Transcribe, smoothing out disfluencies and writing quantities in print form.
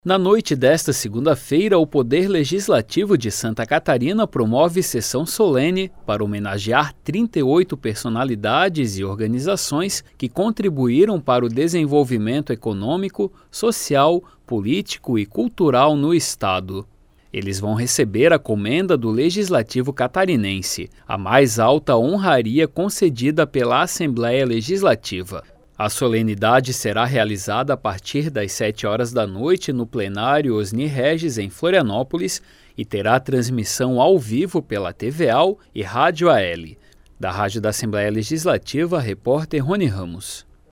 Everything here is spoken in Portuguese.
Na noite desta segunda-feira, o Poder Legislativo de Santa Catarina promove sessão solene para homenagear 38 personalidades e organizações que contribuíram para o desenvolvimento econômico, social, político e cultural no Estado. Eles vão receber a Comenda do Legislativo Catarinense, a mais alta honraria concedida pela Assembleia Legislativa. A solenidade será realizada a partir das 7 horas da noite no plenário Osni Regis, em Florianópolis, e terá transmissão ao vivo pela TVAL e Rádio AL. Da Rádio da Assembleia Legislativa, repórter Rony Ramos.